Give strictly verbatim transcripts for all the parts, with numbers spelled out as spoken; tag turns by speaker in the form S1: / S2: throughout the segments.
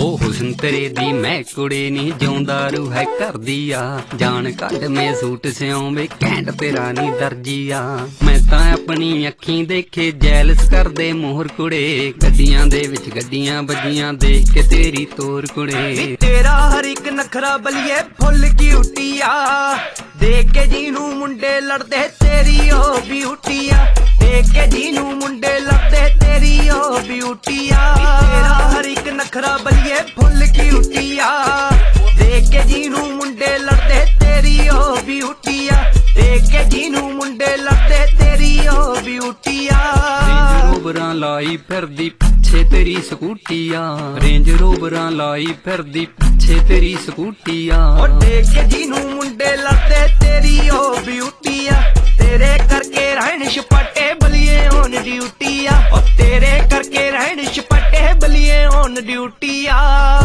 S1: ओ हुस्न तेरे दी मैं कुड़ी नी जिउंदा रू है कर दिया जान कट में सूट सियावे घैंट तेरा नी दर्जिया मैं तां अपनी अखीं देखे जैलस कर दे मोहर कुड़े गड्डियां दे विच गड्डियां बजियां देख के तेरी तोर कुड़े
S2: तेरा हर एक नखरा बलिए फुल की उटिया देख के जीनू मुंडे लड़दे तेरी ओ ब्यूटिया देख के जीनू मुंडे लड़दे तेरी ओ ब्यूटिया तेरा हर एक नखरा बलिए फुल की उटिया देख के जीनू मुंडे लड़दे तेरी ओ ब्यूटिया देख के जीनू मुंडे लड़दे तेरी ओ ब्यूटिया
S1: रेंज रोवरां लाई फिरदी पिछे तेरी स्कूटिया रेंज रोवरां लाई फिरदी पिछे तेरी स्कूटिया
S2: और देख के जीनू मुंडे लड़दे तेरी ओ ब्यूटिया तेरे करके रहन छपटे बलिए ऑन ड्यूटिया और तेरे करके रहन छपटे बलिए ऑन ड्यूटिया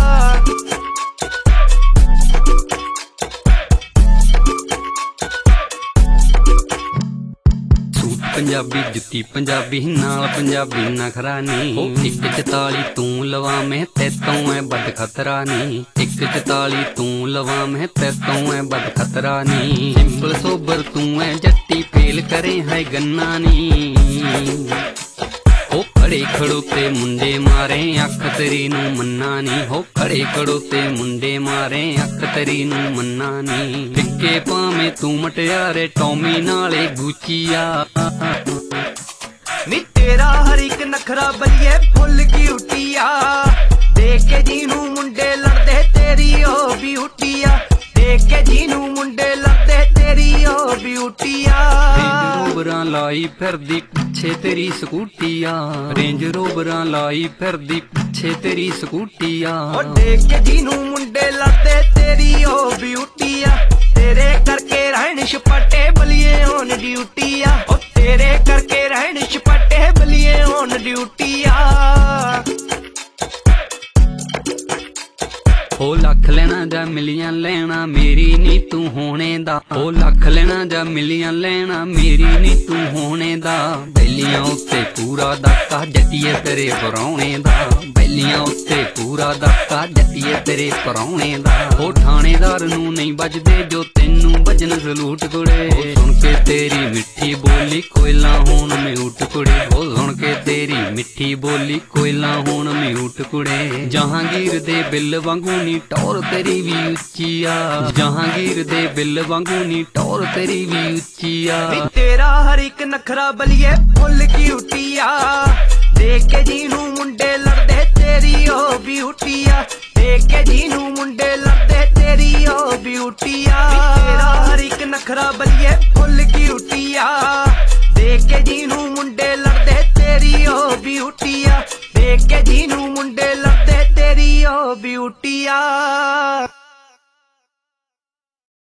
S1: पंजाबी जुत्ती पंजाबी नाल पंजाबी नखरा नी एक चताली तू लवा मैं ते तों है बद खतरा नी एक चताली तू लवा मैं ते तों है बद खतरा नी सिंपल सोबर तू है जट्टी फेल करे है गन्ना नी हो खड़े खड़ोते मुंडे मारे अख तेरी नू मन्ना नी हो खड़े खड़ोते मुंडे मारे अख तेरी नू मन्ना नी फिक्के पावे तू मटियारे टॉमी नाले गुचिया
S2: नी तेरा हर एक नखरा बलिए फुल की उटिया देख के जीनू मुंडे लड़दे तेरी ओ ब्यूटिया देख के जीनू मुंडे लड़दे तेरी ओ ब्यूटिया
S1: रेंज रोवरां लाई फिरदी पिछे तेरी स्कूटिया रेंज रोवरां लाई फिरदी पिछे तेरी स्कूटिया
S2: और देख के जीनू मुंडे लड़दे तेरी ओ ब्यूटिया तेरे करके रहन छपटे बलिए ऑन ड्यूटिया और तेरे करके रहन छपटे बलिए ऑन ड्यूटिया
S1: ओ लख लेना जा मिलियन लेना मेरी नी तू होने दा ओ लख लेना जा मिलियन लेना मेरी नी तू होने दा बैलियां उत्ते पूरा दाका जट्टिए तेरे परौणे दा बैलियां उत्ते पूरा दाका जट्टिए तेरे परौणे दा ओ थानेदार नू नहीं बजदे जो तेनू बजन सलूट कुड़े सुन के तेरी मिठी बोली कोयला होन म्यूट कुड़े ओ सुन के तेरी मिठी बोली कोयला होन म्यूट कुड़े जहांगीर दे बिल वांगू नी टौर तेरी भी उच्चिया जहांगीर दे बिल वांगू नी टौर तेरी भी उच्चिया
S2: तेरा हर एक नखरा बलिए फुल की उटिया देख के जीनू मुंडे लड़दे तेरी ओ ब्यूटिया देख के जीनू मुंडे लड़दे तेरी ओ ब्यूटिया तेरा हर एक नखरा बलिए फुल की उटिया देख के जीनू मुंडे लड़दे तेरी ओ ब्यूटिया देख के जीनू मुंडे लड़दे तेरी ओ ब्यूटिया।